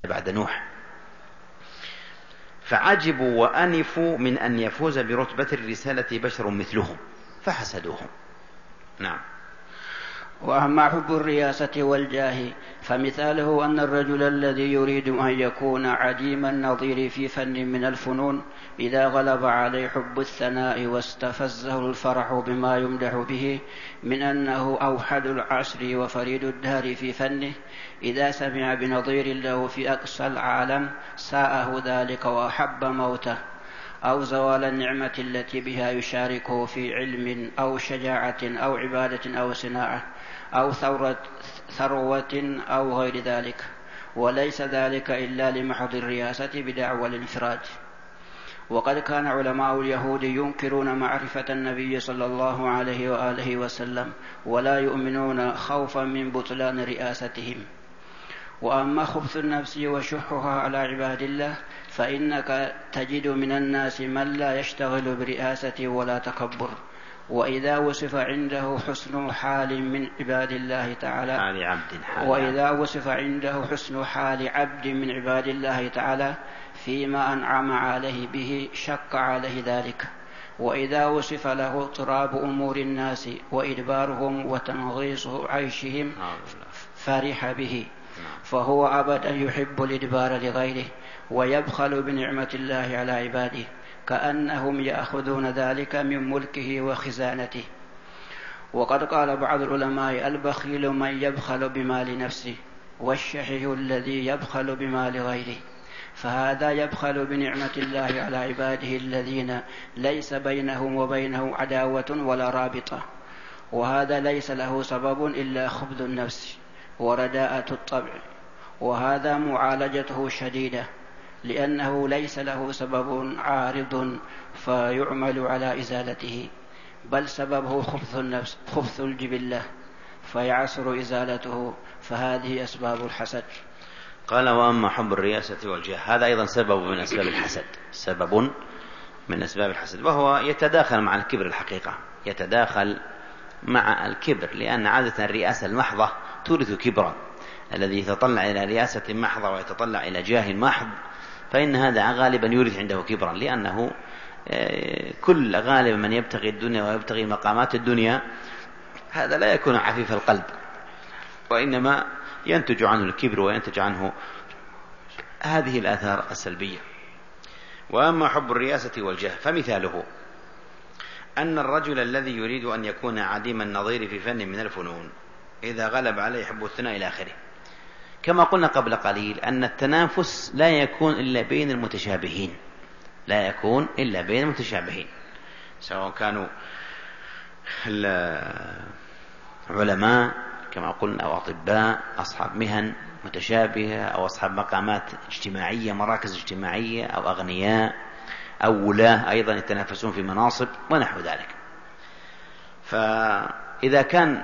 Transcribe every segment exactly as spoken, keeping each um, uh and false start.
بعد نوح. فعجبوا وأنفوا من أن يفوز برتبة الرسالة بشر مثلهم فحسدوهم. نعم. وأما حب الرياسة والجاه فمثاله أن الرجل الذي يريد أن يكون عديم النظير في فن من الفنون إذا غلب عليه حب الثناء واستفزه الفرح بما يمدح به من أنه أوحد العصر وفريد الدهر في فنه، إذا سمع بنظير له في أقصى العالم ساءه ذلك وأحب موته، أو زوال النعمة التي بها يشاركه في علم أو شجاعة أو عبادة أو صناعة أو ثورة ثروة أو غير ذلك، وليس ذلك إلا لمحض الرياسة بدعوى الانفراد. وقد كان علماء اليهود ينكرون معرفة النبي صلى الله عليه وآله وسلم ولا يؤمنون خوفا من بطلان رئاستهم. وأما خبث النفس وشحها على عباد الله فإنك تجد من الناس من لا يشتغل برئاسة ولا تكبر، وإذا وصف عنده حسن حال من عباد الله تعالى حال عبد حال وإذا وصف عنده حسن حال عبد من عباد الله تعالى فيما أنعم عليه به شق عليه ذلك، وإذا وصف له اضطراب أمور الناس وإدبارهم وتنغيص عيشهم فرح به، فهو أبدا يحب الإدبار لغيره ويبخل بنعمة الله على عباده كأنهم يأخذون ذلك من ملكه وخزانته. وقد قال بعض العلماء: البخيل من يبخل بمال نفسه، والشحيح الذي يبخل بمال غيره، فهذا يبخل بنعمة الله على عباده الذين ليس بينهم وبينه عداوة ولا رابطة، وهذا ليس له سبب إلا خبث النفس ورداءة الطبع، وهذا معالجته شديدة لأنه ليس له سبب عارض فيعمل على إزالته، بل سببه خبث النفس خبث الجبلة فيعسر إزالته، فهذه أسباب الحسد. قال: وأما حب الرياسة والجاه، هذا أيضا سبب من أسباب الحسد، سبب من أسباب الحسد، وهو يتداخل مع الكبر الحقيقة، يتداخل مع الكبر، لأن عادة الرئاسة المحضة تورث كبرا. الذي يتطلع إلى رئاسة محضة ويتطلع إلى جاه محض فإن هذا غالبا يورث عنده كبرا، لأنه كل غالبا من يبتغي الدنيا ويبتغي مقامات الدنيا هذا لا يكون عفيف القلب، وإنما ينتج عنه الكبر وينتج عنه هذه الآثار السلبية. وأما حب الرياسة والجاه فمثاله أن الرجل الذي يريد أن يكون عديم النظير في فن من الفنون إذا غلب عليه حب الثناء إلى آخره. كما قلنا قبل قليل أن التنافس لا يكون إلا بين المتشابهين، لا يكون إلا بين المتشابهين، سواء كانوا العلماء كما قلنا أو أطباء، أصحاب مهن متشابهة، أو أصحاب مقامات اجتماعية، مراكز اجتماعية، أو أغنياء، أو ولاة أيضا يتنافسون في مناصب ونحو ذلك. فإذا كان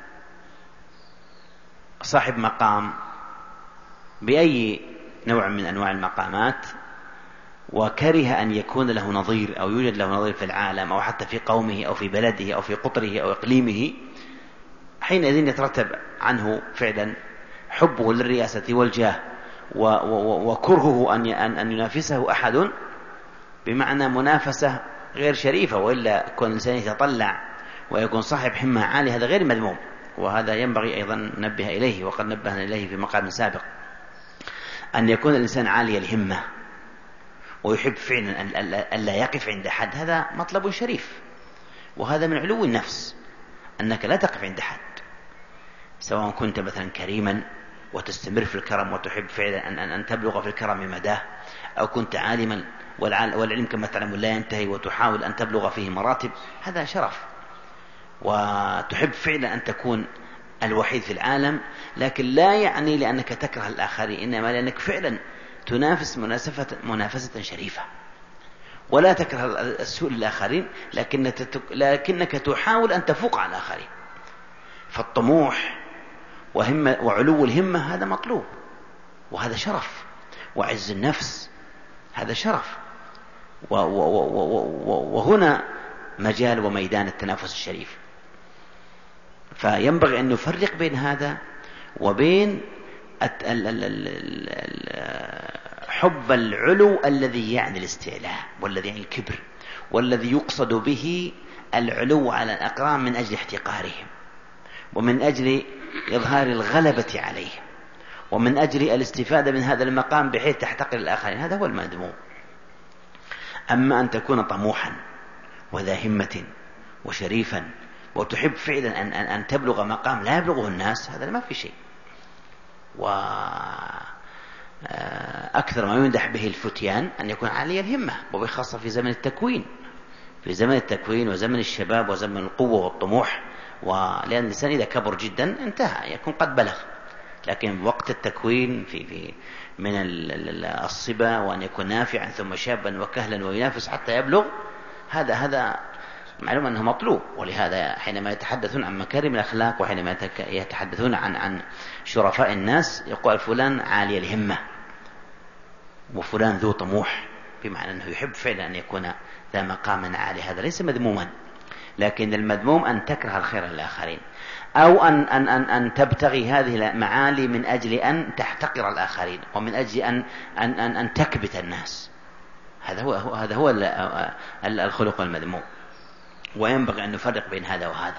صاحب مقام بأي نوع من أنواع المقامات وكره أن يكون له نظير أو يوجد له نظير في العالم أو حتى في قومه أو في بلده أو في قطره أو إقليمه، حينئذ يترتب عنه فعلا حبه للرئاسة والجاه وكرهه أن ينافسه أحد، بمعنى منافسة غير شريفة، وإلا يكون الإنسان يتطلع ويكون صاحب همة عالية، هذا غير مذموم، وهذا ينبغي أيضا ننبه إليه، وقد نبهنا إليه في مقام سابق، أن يكون الإنسان عالي الهمة ويحب فعلا أن لا يقف عند حد، هذا مطلب شريف، وهذا من علو النفس، أنك لا تقف عند حد، سواء كنت مثلا كريما وتستمر في الكرم وتحب فعلا أن, أن تبلغ في الكرم مداه، أو كنت عالما والعلم كما تعلم لا ينتهي وتحاول أن تبلغ فيه مراتب، هذا شرف، وتحب فعلا أن تكون الوحيد في العالم، لكن لا يعني لأنك تكره الآخرين، إنما لأنك فعلا تنافس منافسة شريفة، ولا تكره السوء للآخرين، لكنك تحاول أن تفوق على الآخرين. فالطموح وهمة وعلو الهمة هذا مطلوب، وهذا شرف، وعز النفس هذا شرف، وهنا مجال وميدان التنافس الشريف. فينبغي أن نفرق بين هذا وبين حب العلو الذي يعني الاستعلاء والذي يعني الكبر، والذي يقصد به العلو على الأقران من أجل احتقارهم، ومن أجل إظهار الغلبة عليهم، ومن أجل الاستفادة من هذا المقام بحيث تحتقر الآخرين. هذا هو المذموم. أما أن تكون طموحا وذا همة وشريفا وتحب فعلا أن, أن, أن تبلغ مقام لا يبلغه الناس، هذا ما في شيء. وأكثر ما يمدح به الفتيان أن يكون عالي الهمة، وبخاصة في زمن التكوين، في زمن التكوين وزمن الشباب وزمن القوة والطموح. ولأن الإنسان إذا كبر جدا انتهى، يكون قد بلغ. لكن وقت التكوين في في من الصبا، وأن يكون نافعا ثم شابا وكهلا وينافس حتى يبلغ، هذا هذا معلوم أنه مطلوب. ولهذا حينما يتحدثون عن مكارم الأخلاق وحينما يتحدثون عن عن شرفاء الناس يقول فلان عالي الهمة وفلان ذو طموح، بمعنى أنه يحب فعلا أن يكون ذا مقام عالي. هذا ليس مذموما، لكن المذموم أن تكره الخير للآخرين، أو أن, أن, أن, أن تبتغي هذه المعالي من أجل أن تحتقر الآخرين، ومن أجل أن, أن, أن, أن تكبت الناس. هذا هو, هذا هو الخلق المذموم، وينبغي أن نفرق بين هذا وهذا.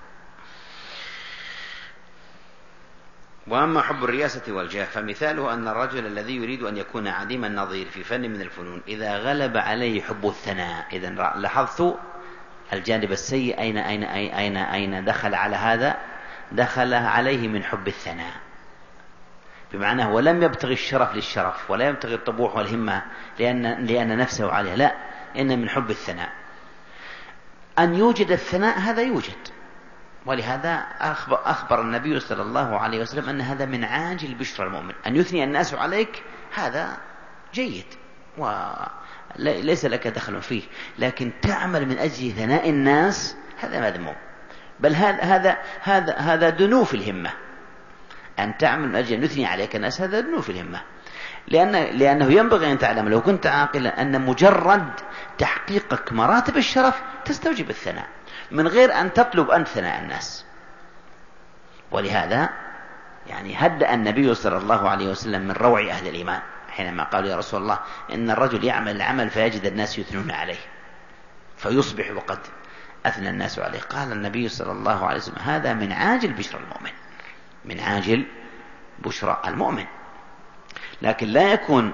وأما حب الرياسة والجاه فمثاله أن الرجل الذي يريد أن يكون عديم النظير في فن من الفنون إذا غلب عليه حب الثناء. إذن لاحظت الجانب السيء أين, أين, أين, أين دخل على هذا؟ دخل عليه من حب الثناء، بمعنى هو لم يبتغي الشرف للشرف، ولا يبتغي الطموح والهمة لأن, لأن نفسه عليه، لا، إن من حب الثناء. أن يوجد الثناء هذا يوجد، ولهذا أخبر, أخبر النبي صلى الله عليه وسلم أن هذا من عاجل بشرى المؤمن. أن يثني الناس عليك هذا جيد وليس لك دخل فيه، لكن تعمل من أجل ثناء الناس هذا مذموم. بل هذا هذا هذا هذا دنو في الهمة. أن تعمل من أجل أن يثني عليك الناس هذا دنو في الهمة، لأن لأنه ينبغي أن تعلم لو كنت عاقلا أن مجرد تحقيقك مراتب الشرف تستوجب الثناء من غير أن تطلب أن ثناء الناس. ولهذا يعني هدأ النبي صلى الله عليه وسلم من روع أهل الإيمان حينما قالوا يا رسول الله إن الرجل يعمل العمل فيجد الناس يثنون عليه فيصبح وقد أثنى الناس عليه. قال النبي صلى الله عليه وسلم هذا من عاجل بشرى المؤمن، من عاجل بشرى المؤمن. لكن لا يكون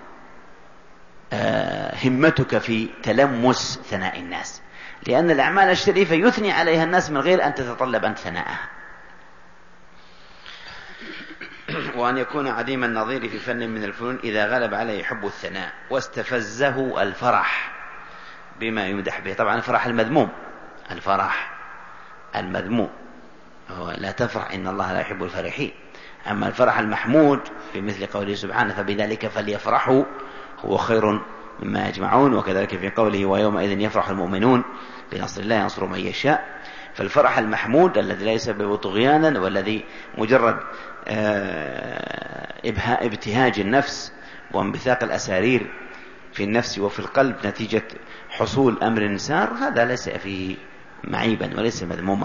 همتك في تلمس ثناء الناس، لأن الأعمال الشريفة يثني عليها الناس من غير أن تتطلب أن ثناءها. وأن يكون عديم النظير في فن من الفنون إذا غلب عليه حب الثناء واستفزه الفرح بما يمدح به. طبعا الفرح المذموم، الفرح المذموم هو لا تفرح إن الله لا يحب الفرحين. أما الفرح المحمود في مثل قوله سبحانه فبذلك فليفرحوا هو خير مما يجمعون، وكذلك في قوله ويومئذ يفرح المؤمنون بنصر الله ينصر من يشاء. فالفرح المحمود الذي لا يسبب طغيانا والذي مجرد ابتهاج النفس وانبثاق الأسارير في النفس وفي القلب نتيجة حصول أمر سار، هذا ليس فيه معيبا وليس مذموما.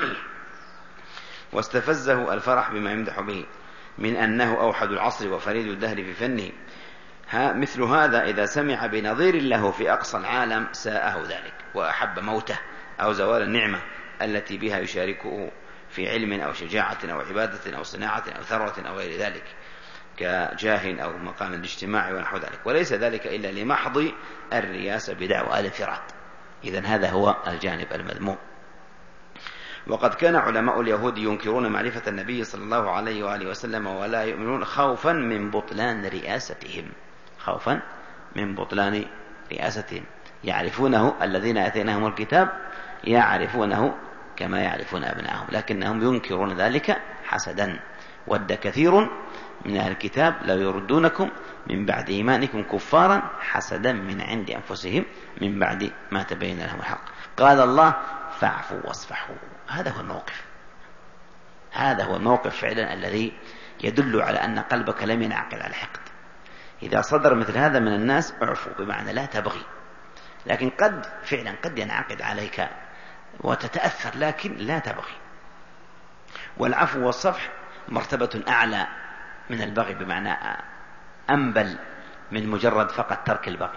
واستفزه الفرح بما يمدح به من أنه أوحد العصر وفريد الدهر في فنه. ها مثل هذا إذا سمع بنظير له في أقصى العالم ساءه ذلك وأحب موته أو زوال النعمة التي بها يشاركه في علم أو شجاعة أو عبادة أو صناعة أو ثروة أو غير ذلك كجاه أو مقام الاجتماع ونحو ذلك، وليس ذلك إلا لمحض الرياسة بدعوى الانفراد. إذن هذا هو الجانب المذموم. وقد كان علماء اليهود ينكرون معرفة النبي صلى الله عليه وآله وسلم ولا يؤمنون خوفا من بطلان رئاستهم، خوفا من بطلان رئاستهم. يعرفونه الذين آتيناهم الكتاب يعرفونه كما يعرفون أبناءهم، لكنهم ينكرون ذلك حسدا. ود كثير من أهل الكتاب لو يردونكم من بعد إيمانكم كفارا حسدا من عند أنفسهم من بعد ما تبين لهم الحق. قال الله فاعفوا واصفحوا. هذا هو الموقف، هذا هو الموقف فعلا الذي يدل على أن قلبك لم ينعقد على حقد. إذا صدر مثل هذا من الناس اعفوا، بمعنى لا تبغي. لكن قد فعلا قد ينعقد عليك وتتأثر لكن لا تبغي. والعفو والصفح مرتبة أعلى من البغي، بمعنى أنبل من مجرد فقط ترك البغي.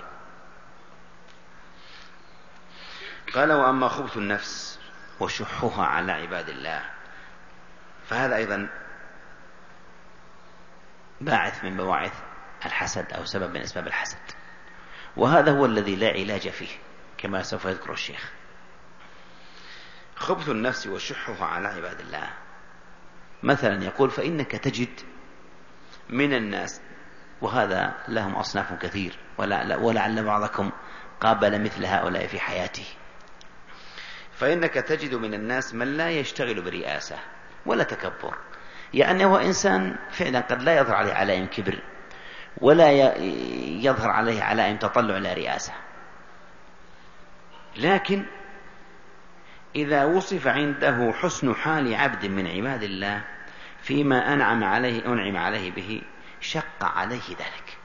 قال: وأما خبث النفس وشحها على عباد الله فهذا أيضا باعث من بواعث الحسد أو سبب من أسباب الحسد، وهذا هو الذي لا علاج فيه كما سوف يذكر الشيخ. خبث النفس وشحها على عباد الله، مثلا يقول: فإنك تجد من الناس، وهذا لهم أصناف كثير ولعل بعضكم قابل مثل هؤلاء في حياته، فإنك تجد من الناس من لا يشتغل برئاسة ولا تكبر، يعني هو إنسان فعلا قد لا يظهر عليه علائم كبر ولا يظهر عليه علائم تطلع إلى رئاسة، لكن إذا وصف عنده حسن حال عبد من عباد الله فيما أنعم عليه أنعم عليه به شق عليه ذلك.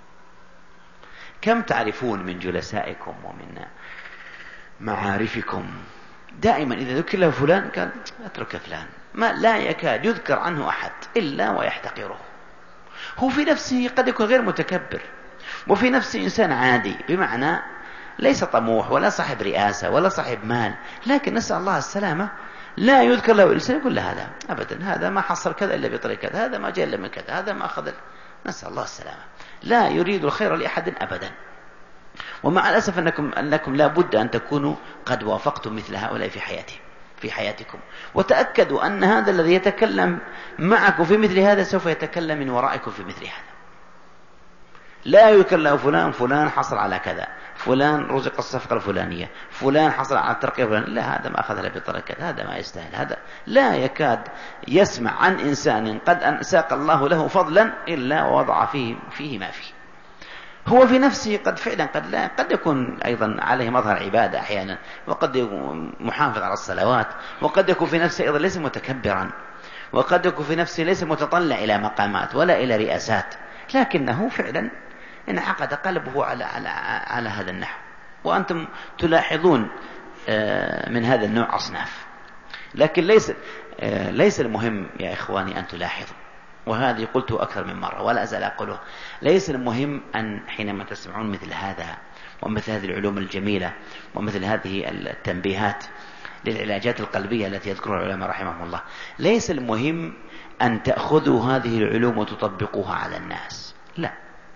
كم تعرفون من جلسائكم ومن معارفكم دائما إذا ذكر له فلان قال: اترك فلان، ما لا يكاد يذكر عنه أحد إلا ويحتقره. هو في نفسه قد يكون غير متكبر، وفي نفسه إنسان عادي، بمعنى ليس طموح ولا صاحب رئاسة ولا صاحب مال، لكن نسأل الله السلامة، لا يذكر له إنسان يقول له هذا أبدا، هذا ما حصل كذا إلا بطريق كذا، هذا ما جاء إلا من كذا، هذا ما أخذ، نسأل الله السلامة، لا يريد الخير لأحد أبدا. ومع الأسف أنكم, أنكم لا بد أن تكونوا قد وافقتم مثل هؤلاء في حياتهم في حياتكم، وتأكدوا أن هذا الذي يتكلم معكم في مثل هذا سوف يتكلم من ورائكم في مثل هذا. لا يذكر له فلان فلان حصل على كذا، فلان رزق الصفقة الفلانية، فلان حصل على الترقية الفلانية، لا هذا ما أخذ له بطريقة، هذا ما يستاهل، هذا لا يكاد يسمع عن إنسان قد ساق الله له فضلا إلا ووضع فيه, فيه ما فيه. هو في نفسه قد فعلا قد لا قد يكون أيضا عليه مظهر عبادة أحيانا، وقد يكون محافظ على الصلوات، وقد يكون في نفسه أيضا ليس متكبرا، وقد يكون في نفسه ليس متطلع إلى مقامات ولا إلى رئاسات، لكنه فعلا انعقد قلبه على, على, على هذا النحو. وأنتم تلاحظون من هذا النوع أصناف، لكن ليس, ليس المهم يا إخواني أن تلاحظوا، وهذه قلته أكثر من مرة ولا أزال أقوله، ليس المهم أن حينما تسمعون مثل هذا ومثل هذه العلوم الجميلة ومثل هذه التنبيهات للعلاجات القلبية التي يذكرها العلماء رحمهم الله، ليس المهم أن تأخذوا هذه العلوم وتطبقوها على الناس، لا،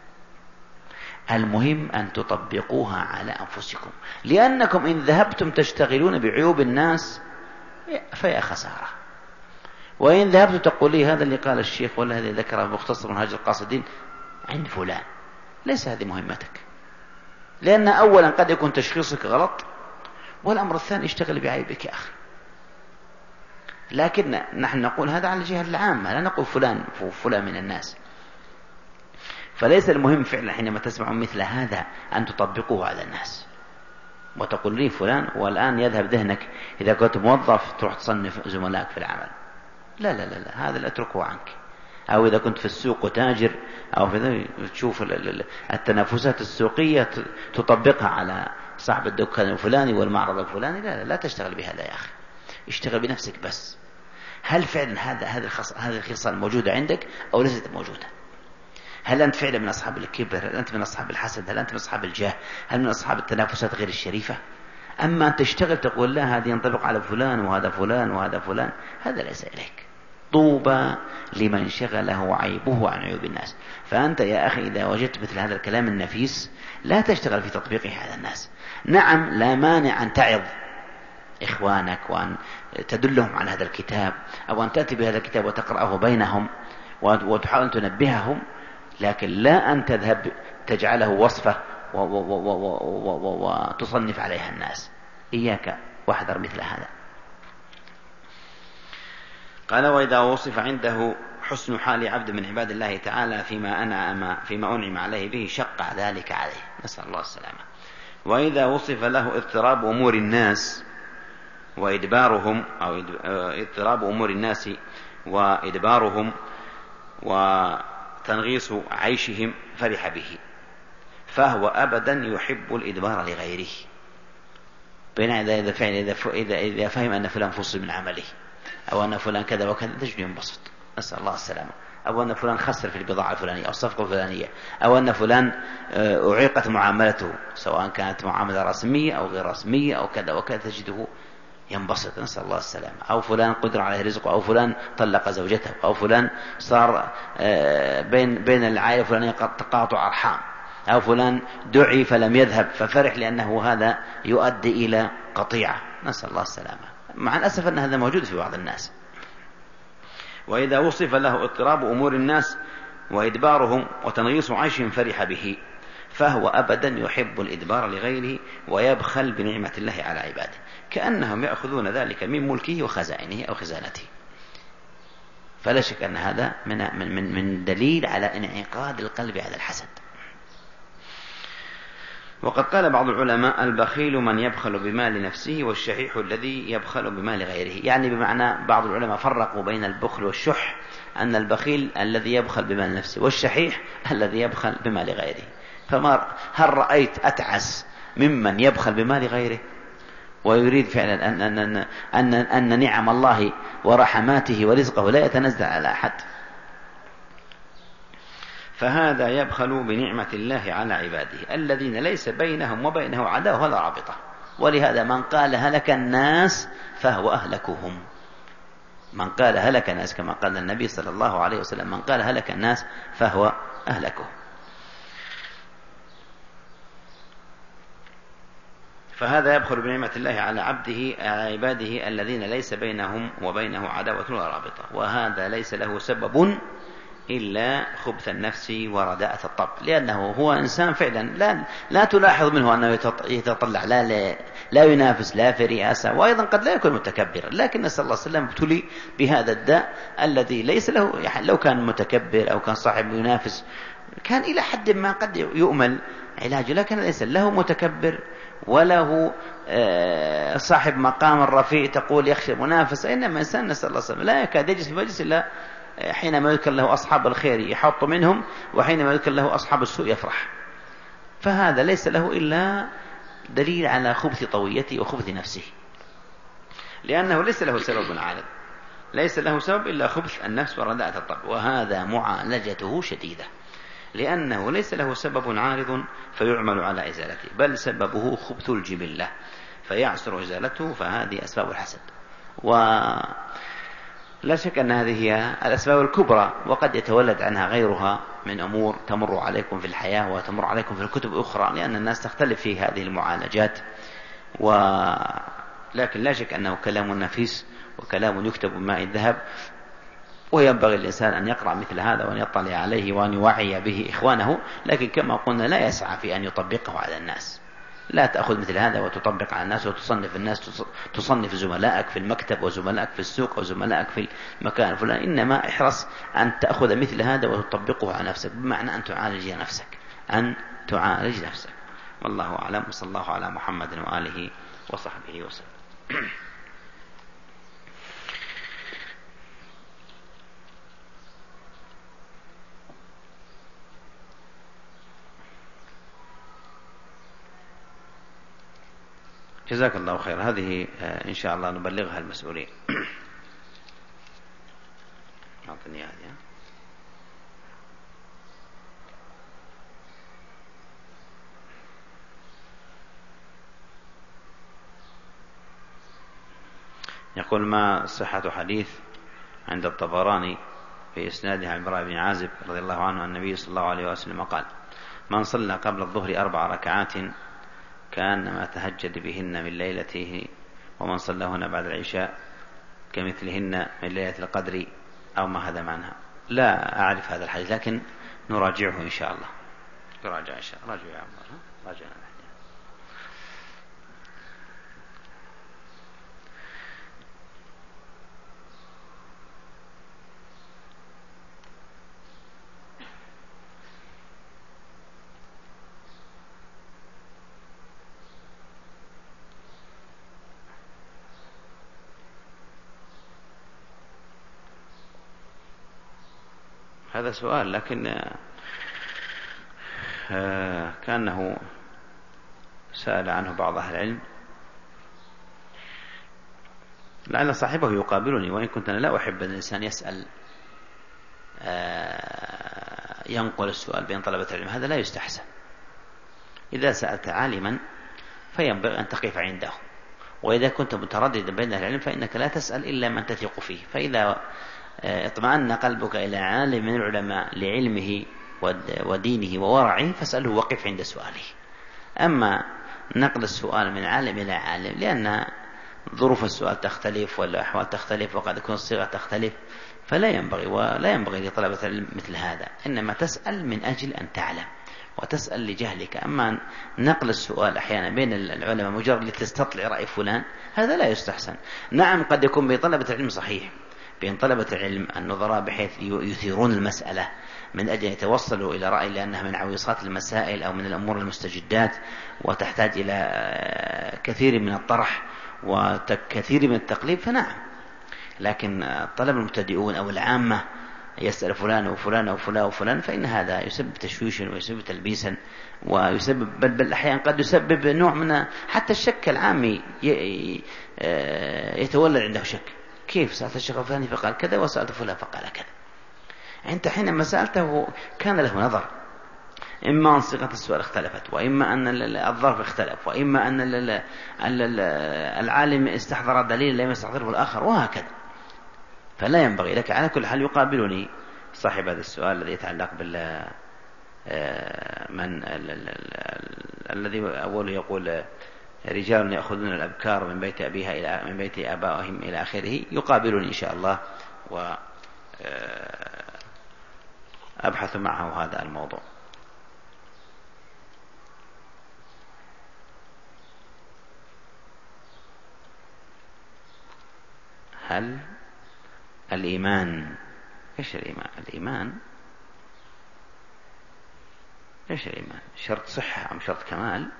المهم أن تطبقوها على أنفسكم، لأنكم إن ذهبتم تشتغلون بعيوب الناس فيا خسارة، وإن ذهبت تقول لي هذا اللي قال الشيخ ولا هذا ذكره مختصر منهاج القاصدين عند فلان، ليس هذه مهمتك، لأن أولا قد يكون تشخيصك غلط، والأمر الثاني اشتغل بعيبك يا أخي. لكن نحن نقول هذا على الجهة العامة، لا نقول فلان فلان من الناس. فليس المهم فعلا حينما تسمعون مثل هذا أن تطبقوه على الناس وتقول لي فلان، والآن يذهب ذهنك إذا كنت موظف تروح تصنف زملائك في العمل، لا لا لا, لا. هذا لا اتركه عنك. أو إذا كنت في السوق وتاجر أو في تشوف التنافسات السوقية تطبقها على صاحب الدكان الفلاني والمعرض الفلاني، لا لا, لا تشتغل بهذا يا أخي، اشتغل بنفسك بس. هل فعلا هذا هذه الخصال موجودة عندك أو ليست موجودة؟ هل أنت فعلا من أصحاب الكبر؟ هل أنت من أصحاب الحسد؟ هل أنت من أصحاب الجاه؟ هل من أصحاب التنافسات غير الشريفة؟ أما أن تشتغل تقول لا هذا ينطبق على فلان وهذا فلان وهذا فلان، هذا ليس إليك. طوبى لمن شغله عيبه عن عيوب الناس. فأنت يا أخي إذا وجدت مثل هذا الكلام النفيس لا تشتغل في تطبيقه على الناس. نعم لا مانع أن تعظ إخوانك وأن تدلهم على هذا الكتاب، أو أن تأتي بهذا الكتاب وتقرأه بينهم وتحاول تنبههم، لكن لا أن تذهب تجعله وصفة وتصنف عليها الناس. إياك واحذر مثل هذا. قال: وإذا وصف عنده حسن حال عبد من عباد الله تعالى فيما أنعم فيما أنعم عليه به شق ذلك عليه، نسأل الله السلامة. وإذا وصف له اضطراب أمور الناس وإدبارهم أو اضطراب أمور الناس وإدبارهم وتنغيص عيشهم فرح به، فهو أبدا يحب الإدبار لغيره. بينما إذا فعل إذا إذا فهم أن فلان فصل من عمله أو أن فلان كذا وكذا تجد ينبسط، نسأل الله السلامة. أو أن فلان خسر في البضاعة الفلانية أو الصفقة الفلانية، أو أن فلان أعيقت معاملته سواء كانت معاملة رسمية أو غير رسمية أو كذا وكذا، تجده ينبسط، نسأل الله السلامة. أو فلان قدر عليه رزقه، أو فلان طلق زوجته، أو فلان صار بين بين العائلة الفلانية تقاطع أرحام، أو فلان دعي فلم يذهب ففرح لأنه هذا يؤدي إلى قطيعة، نسأل الله السلامة. مع الأسف أن هذا موجود في بعض الناس. وإذا وصف له اضطراب أمور الناس وإدبارهم وتنغيص عيشهم فرح به، فهو أبدا يحب الإدبار لغيره ويبخل بنعمة الله على عباده، كأنهم يأخذون ذلك من ملكه وخزائنه أو خزانته. فلا شك أن هذا من, من, من دليل على انعقاد القلب على الحسد. وقد قال بعض العلماء: البخيل من يبخل بمال نفسه، والشحيح الذي يبخل بمال غيره. يعني بمعنى بعض العلماء فرقوا بين البخل والشح، أن البخيل الذي يبخل بمال نفسه، والشحيح الذي يبخل بمال غيره. فما هل رأيت أتعس ممن يبخل بمال غيره ويريد فعلا أن, أن, أن, أن, أن نعم الله ورحماته ورزقه لا يتنزل على أحد؟ فهذا يبخل بنعمة الله على عباده الذين ليس بينهم وبينه عداوة ولا رابطة. ولهذا من قال هلك الناس فهو أهلكهم. من قال هلك الناس كما قال النبي صلى الله عليه وسلم: من قال هلك الناس فهو أهلكهم. فهذا يبخل بنعمة الله على عبده على عباده الذين ليس بينهم وبينه عداوة ولا رابطة، وهذا ليس له سبب إلا خبث النفس ورداءة الطبع، لأنه هو إنسان فعلا لا, لا تلاحظ منه أنه يتطلع، لا, لا, لا ينافس لا في رئاسة، وأيضا قد لا يكون متكبرا، لكن نسأل الله السلام ابتلي بهذا الداء الذي ليس له. يعني لو كان متكبر أو كان صاحب ينافس كان إلى حد ما قد يؤمل علاجه، لكن ليس له متكبر وله صاحب مقام رفيع تقول يخشى المنافسة. إنما إنسان نسأل الله السلام لا يكاد يجلس في مجلس إلا حينما يذكر له أصحاب الخير يحط منهم، وحينما يذكر له أصحاب السوء يفرح. فهذا ليس له إلا دليل على خبث طويته وخبث نفسه، لأنه ليس له سبب عارض، ليس له سبب إلا خبث النفس ورداءة الطبع، وهذا معالجته شديدة، لأنه ليس له سبب عارض فيعمل على إزالته، بل سببه خبث الجبلة فيعسر إزالته، فهذه أسباب الحسد. ولا شك أن هذه هي الأسباب الكبرى، وقد يتولد عنها غيرها من أمور تمر عليكم في الحياة وتمر عليكم في الكتب أخرى، لأن الناس تختلف في هذه المعالجات. ولكن لا شك أنه كلام نفيس وكلام يكتب بماء الذهب، وينبغي الإنسان أن يقرأ مثل هذا وأن يطلع عليه وأن يوعي به إخوانه، لكن كما قلنا لا يسعى في أن يطبقه على الناس. لا تأخذ مثل هذا وتطبق على الناس وتصنف الناس، تصنف زملائك في المكتب وزملائك في السوق وزملائك في المكان الفلاني، إنما احرص أن تأخذ مثل هذا وتطبقه على نفسك، بمعنى أن تعالج نفسك، أن تعالج نفسك. والله أعلم، وصلى الله على محمد وآله وصحبه وسلم. جزاك الله خير. هذه إن شاء الله نبلغها المسؤولين. أعطني هذه. يقول: ما صحة حديث عند الطبراني في إسناده عن البراء بن عازب رضي الله عنه أن النبي صلى الله عليه وسلم قال: من صلى قبل الظهر أربع ركعات كأنما تهجد بهن من ليلته، ومن صلىهن بعد العشاء كمثلهن من ليلة القدر، أو ما هذا معناها. لا أعرف هذا الحديث، لكن نراجعه إن شاء الله. نراجع إن شاء الله. راجع يا عمر، راجعنا. هذا سؤال، لكن كأنه سأل عنه بعض أهل العلم، لعل صاحبه يقابلني، وإن كنت أنا لا أحب أن الإنسان يسأل ينقل السؤال بين طلبة العلم، هذا لا يستحسن. إذا سألت عالما فينبغي أن تقف عنده، وإذا كنت مترددا بين العلم فإنك لا تسأل إلا من تثق فيه. فإذا اطمأن قلبك إلى عالم من العلماء لعلمه ودينه وورعه فاسأله وقف عند سؤاله. أما نقل السؤال من عالم إلى عالم لأن ظروف السؤال تختلف والأحوال تختلف وقد تكون الصيغة تختلف، فلا ينبغي ولا ينبغي لطلبة العلم مثل هذا، إنما تسأل من أجل أن تعلم وتسأل لجهلك. أما نقل السؤال أحيانا بين العلماء مجرد لتستطلع رأي فلان هذا لا يستحسن. نعم قد يكون بين طلبة العلم صحيح، بين طلبة العلم النظراء بحيث يثيرون المسألة من أجل يتوصلوا إلى رأي لأنها من عويصات المسائل أو من الأمور المستجدات وتحتاج إلى كثير من الطرح وكثير من التقليب، فنعم. لكن الطلبة المبتدئون أو العامة يسأل فلان وفلان وفلان وفلان فإن هذا يسبب تشويشا ويسبب تلبيسا ويسبب بل, بل أحيانا قد يسبب نوع من حتى الشك العامي يتولد عنده شك. كيف سألت الشيخ الفلاني فقال كذا وسألت فلان فقال كذا؟ أنت حينما سألته كان له نظر، إما أن صيغة السؤال اختلفت، وإما أن الظرف اختلف، وإما أن العالم استحضر دليل لم يستحضره الآخر، وهكذا. فلا ينبغي لك. على كل حال يقابلني صاحب هذا السؤال الذي يتعلق بال من الذي أوله يقول رجال يأخذون الأبكار من بيت أبيها إلى من بيت آبائهم إلى آخره، يقابلني إن شاء الله وأبحث معه هذا الموضوع. هل الإيمان إيش الإيمان؟ الإيمان إيش الإيمان؟ شرط صحة أم شرط كمال؟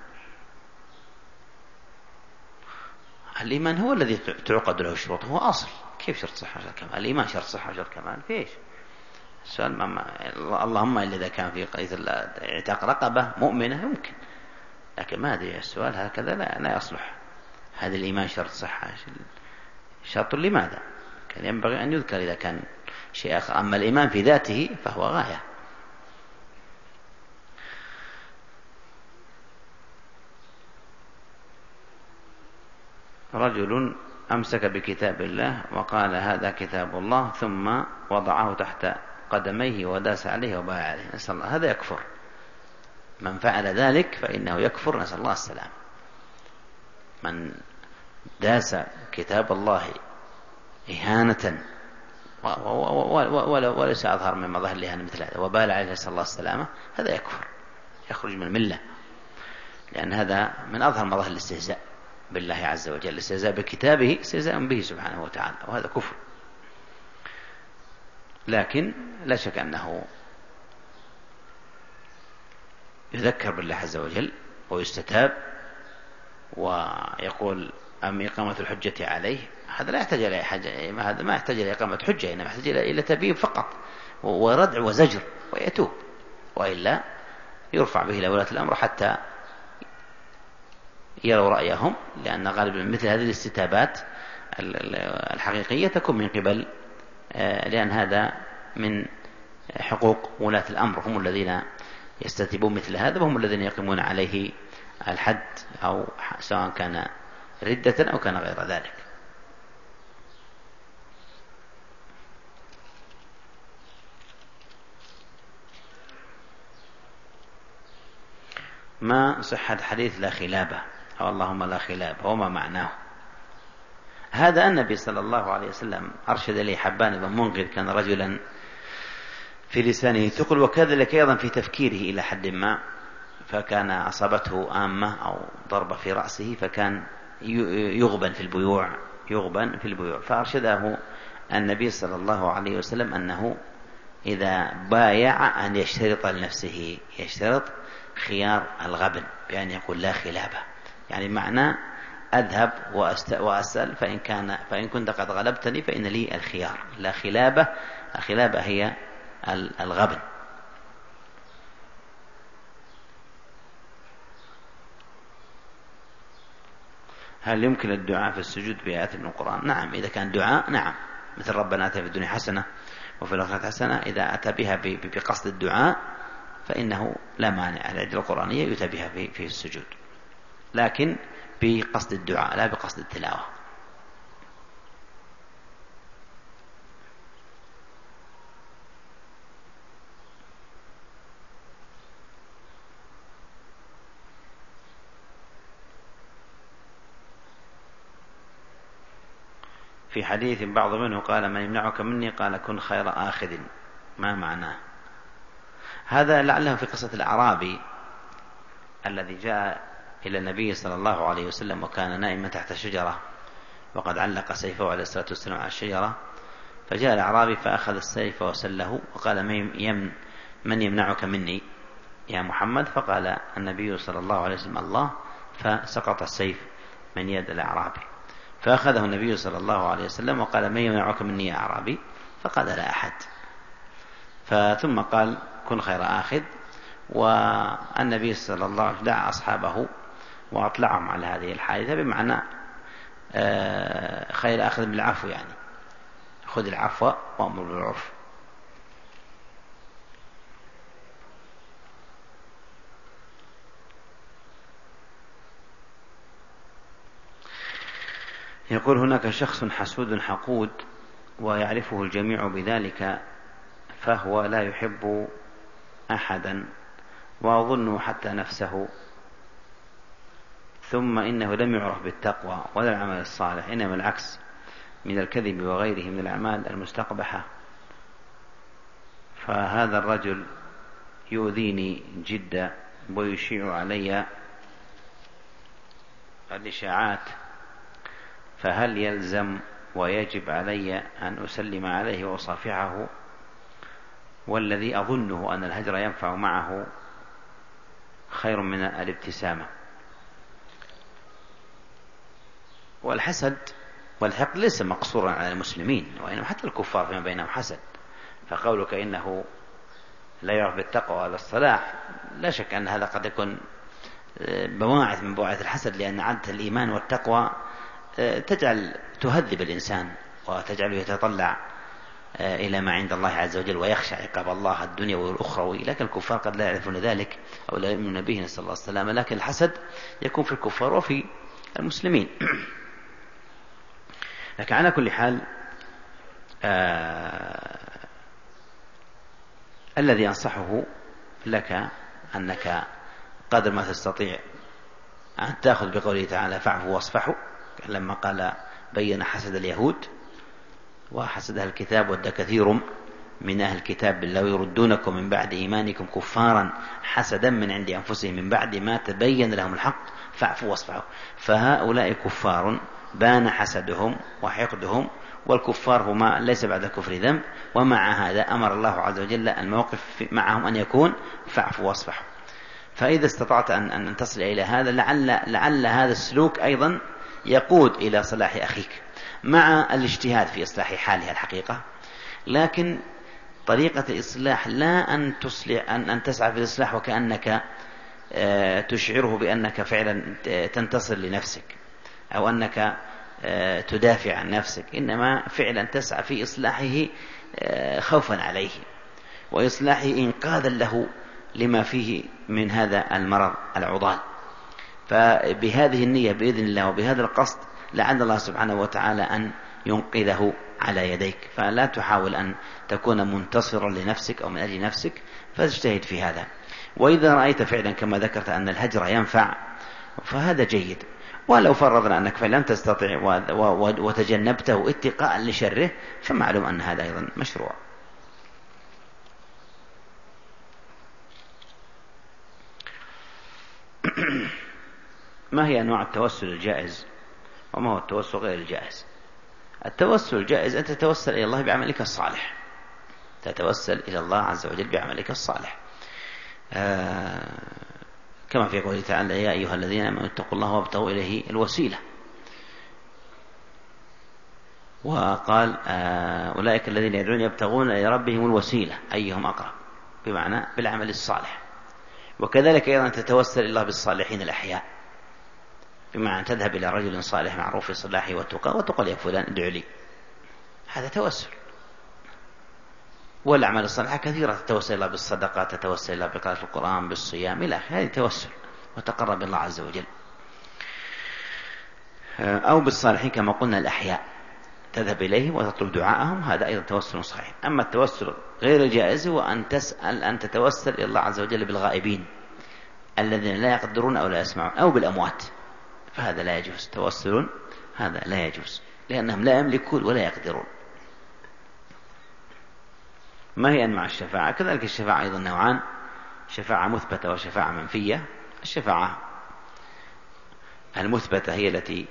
الإيمان هو الذي تعقد له الشروط، هو أصل. كيف شرط صحة وشرط كمال؟ الإيمان شرط صحة وشرط كمال فيش السؤال. ما اللهم إلا إذا كان في قضية اعتاق رقبة مؤمنة يمكن، لكن ما أدري السؤال هكذا لا لا يصلح. هذا الإيمان شرط صحة، شرط لماذا؟ كان ينبغي أن يذكر إذا كان شيء آخر. أما الإيمان في ذاته فهو غاية. رجل أمسك بكتاب الله وقال هذا كتاب الله ثم وضعه تحت قدميه وداس عليه وباع عليه، نسأل الله، هذا يكفر. من فعل ذلك فإنه يكفر، نسأل الله السلام. من داس كتاب الله إهانة وليس أظهر من مظاهر الإهانة مثل هذا وبال عليه نسأل الله السلامة، هذا يكفر، يخرج من الملة، لأن هذا من أظهر مظاهر الاستهزاء بالله عز وجل. الاستهزاء بكتابه استهزاء به سبحانه وتعالى، وهذا كفر. لكن لا شك أنه يذكر بالله عز وجل ويستتاب ويقول أم إقامة الحجة عليه، هذا لا يحتاج إلى حاجة، هذا ما يحتاج إلى إقامة حجة، إنما يحتاج إلى تبيين فقط وردع وزجر ويتوب، وإلا يرفع به إلى ولاة الأمر حتى يروا رأيهم، لأن غالبا مثل هذه الاستتابات الحقيقية تكون من قبل، لأن هذا من حقوق ولاة الأمر، هم الذين يستتبون مثل هذا وهم الذين يقيمون عليه الحد، أو سواء كان ردة أو كان غير ذلك. ما صحة حديث لا خلابة أو اللهم لا خلابة وما معناه؟ هذا النبي صلى الله عليه وسلم أرشد إليه حبان بن منقذ، كان رجلا في لسانه ثقل، وكذلك أيضا في تفكيره إلى حد ما، فكان أصابته آمة أو ضربة في رأسه، فكان يغبن في البيوع يغبن في البيوع فأرشده النبي صلى الله عليه وسلم أنه إذا بايع أن يشترط لنفسه، يشترط خيار الغبن، بأن يقول لا خلابة، يعني معنى أذهب وأسأل فإن كان فإن كنت قد غلبتني فإن لي الخيار، لا خلابة. الخلابة هي الغبن. هل يمكن الدعاء في السجود بآيات من القرآن؟ نعم، إذا كان دعاء نعم، مثل ربنا آتنا في الدنيا حسنة وفي الآخرة حسنة إذا أتى بها بقصد الدعاء فإنه لا مانع. الأدعية القرآنية يؤتى بها في السجود، لكن بقصد الدعاء لا بقصد التلاوة. في حديث بعض منه قال: من يمنعك مني؟ قال: كن خير آخذ. ما معناه؟ هذا لعله في قصة الأعرابي الذي جاء إلى النبي صلى الله عليه وسلم وكان نائما تحت شجرة وقد علق سيفه عليه الصلاة والسلام على الشجرة، فجاء الأعرابي فأخذ السيف وسله وقال: من يمنعك مني يا محمد؟ فقال النبي صلى الله عليه وسلم: الله. فسقط السيف من يد الأعرابي، فأخذه النبي صلى الله عليه وسلم وقال: من يمنعك مني يا أعرابي؟ فقال: لا أحد. ثم قال: كن خير آخذ. والنبي صلى الله عليه وسلم دعا أصحابه وأطلعهم على هذه الحادثة، بمعنى خير آخذ بالعفو، يعني خذ العفو وأمر بالعرف. يقول: هناك شخص حسود حقود ويعرفه الجميع بذلك، فهو لا يحب أحدا وأظنه حتى نفسه، ثم إنه لم يعرف بالتقوى ولا العمل الصالح، إنما العكس من الكذب وغيره من الأعمال المستقبحة. فهذا الرجل يؤذيني جدا ويشيع علي الإشاعات، فهل يلزم ويجب علي أن أسلم عليه وأصافحه؟ والذي أظنه أن الهجر ينفع معه خير من الابتسامة. والحسد والحقد ليس مقصورا على المسلمين، وإنما حتى الكفار فيما بينهم حسد. فقولك إنه لا يعرف بالتقوى ولا الصلاح، لا شك أن هذا قد يكون بواعث من بواعث الحسد، لأن عادة الإيمان والتقوى تجعل تهذب الإنسان وتجعله يتطلع إلى ما عند الله عز وجل ويخشى عقاب الله الدنيا والأخروي. لكن الكفار قد لا يعرفون ذلك أو لا يؤمنون به، نسأل الله السلامة. لكن الحسد يكون في الكفار وفي المسلمين. لكن على كل حال آه الذي أنصحه لك أنك قدر ما تستطيع أن تأخذ بقوله تعالى: فاعفوا واصفحوا، لما قال بين حسد اليهود وحسد أهل الكتاب: ود كثير من أهل الكتاب لو يردونكم من بعد إيمانكم كفارا حسدا من عند أنفسهم من بعد ما تبين لهم الحق فاعفوا واصفحوا. فهؤلاء كفار بان حسدهم وحقدهم، والكفار هما ليس بعد الكفر ذنب، ومع هذا أمر الله عز وجل الموقف معهم أن يكون فاعفوا واصفحوا. فإذا استطعت أن تصل إلى هذا، لعل, لعل هذا السلوك أيضا يقود إلى صلاح أخيك، مع الاجتهاد في إصلاح حالها الحقيقة. لكن طريقة الإصلاح لا أن تصلح أن, أن تسعى في الإصلاح وكأنك تشعره بأنك فعلا تنتصر لنفسك أو أنك تدافع عن نفسك، إنما فعلا تسعى في إصلاحه خوفا عليه وإصلاحه إنقاذا له لما فيه من هذا المرض العضال. فبهذه النية بإذن الله وبهذا القصد لعل الله سبحانه وتعالى أن ينقذه على يديك. فلا تحاول أن تكون منتصرا لنفسك أو من أجل نفسك، فتجتهد في هذا. وإذا رأيت فعلا كما ذكرت أن الهجر ينفع فهذا جيد. ولو فرضنا أنك فعلا تستطيع وتجنبته اتقاء لشره فمعلوم أن هذا أيضا مشروع. ما هي أنواع التوسل الجائز وما هو التوسل غير الجائز؟ التوسل الجائز أن تتوسل إلى الله بعملك الصالح، تتوسل إلى الله عز وجل بعملك الصالح، آه كما في قوله تعالى: يا أيها الذين آمنوا اتقوا الله وابتغوا إليه الوسيلة. وقال: آه أولئك الذين يدعون يبتغون إلى ربهم الوسيلة أيهم أقرب، بمعنى بالعمل الصالح. وكذلك أيضا تتوسل الله بالصالحين الأحياء، بمعنى تذهب إلى رجل صالح معروف في صلاحه والتقى وتقول: يا فلان ادعو لي، هذا توسل. والأعمال الصالحة كثيرة، تتوسل إلى بالصدقة، تتوسل إلى بقراءة القرآن، بالصيام إلى آخره، هذه توسل وتقرب إلى الله عز وجل. أو بالصالحين كما قلنا الأحياء، تذهب إليهم وتطلب دعاءهم، هذا أيضا توسل صحيح. أما التوسل غير الجائز هو أن تسأل أن تتوسل إلى الله عز وجل بالغائبين الذين لا يقدرون أو لا يسمعون، أو بالأموات، فهذا لا يجوز، توسل هذا لا يجوز، لأنهم لا يملكون ولا يقدرون. ما هي أنواع الشفاعة؟ كذلك الشفاعة أيضا نوعان، شفاعة مثبتة وشفاعة منفية. الشفاعة المثبتة هي التي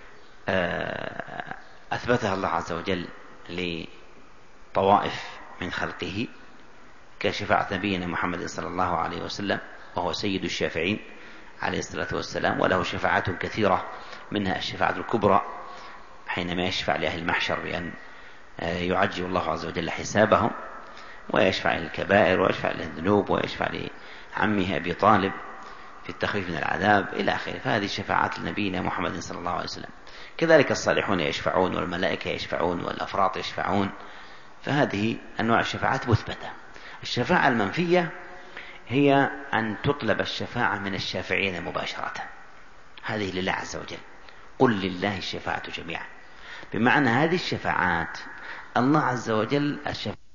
أثبتها الله عز وجل لطوائف من خلقه، كشفاعة نبينا محمد صلى الله عليه وسلم، وهو سيد الشافعين عليه الصلاة والسلام، وله شفاعات كثيرة، منها الشفاعة الكبرى حينما يشفع لأهل المحشر بأن يعجل الله عز وجل حسابهم، ويشفع للكبائر، ويشفع للذنوب، ويشفع لعمه أبي طالب في التخفيف من العذاب إلى آخره. فهذه شفاعات لنبينا محمد صلى الله عليه وسلم. كذلك الصالحون يشفعون، والملائكة يشفعون، والأفراط يشفعون، فهذه أنواع الشفاعات مثبتة. الشفاعة المنفية هي أن تطلب الشفاعة من الشافعين مباشرة، هذه لله عز وجل، قل لله الشفاعة جميعا، بمعنى هذه الشفاعات الله عز وجل الشفاعة